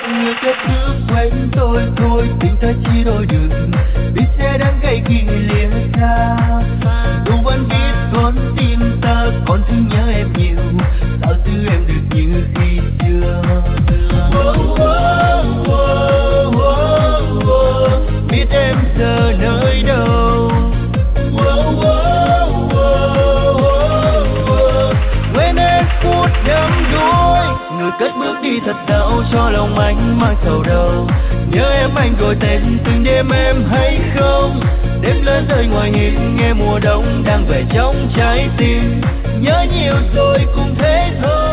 người kết bước quanh tôi thôi, tình ta chỉ đôi đường, biết sẽ đắng cay khi lìa xa. Dù vẫn biết con tim ta còn thương nhớ em nhiều, sao giữ em được như khi xưa. Biết em giờ nơi đâu, quên em phút đắm đuối. Người cất bước đi thật đau cho lòng anh mang sầu đầu. Nhớ em anh gọi tên từng đêm em hay không? Đêm lớn rơi ngoài hiên nghe mùa đông đang về trong trái tim. Nhớ nhiều rồi cũng thế thôi.